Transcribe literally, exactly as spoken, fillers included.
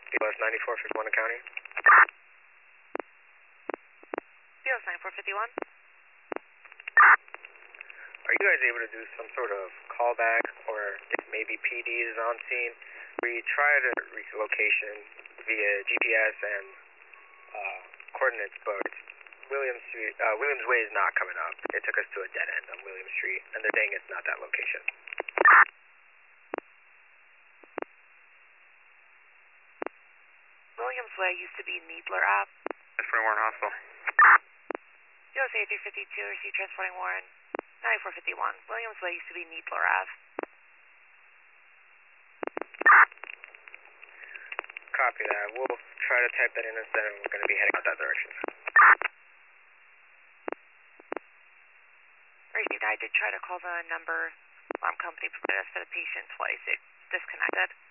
B L S ninety-four fifty-one in county. B L S ninety-four fifty-one. Are you guys able to do some sort of callback, or if maybe P D is on scene? We try to reach the location via G P S and uh, coordinates, but Williams Street, uh, Williams Way is not coming up. It took us to a dead end on Williams Street, and they're saying it's not that location. Williams Way used to be Needler Ave. That's for Warren Hospital. U S A three fifty-two, receive transporting Warren. ninety-four fifty-one. Williams Way used to be Needler Ave. Copy that. We'll try to type that in instead, and we're going to be heading out that direction. Received. I did try to call the number alarm company provided us for the patient twice. It disconnected.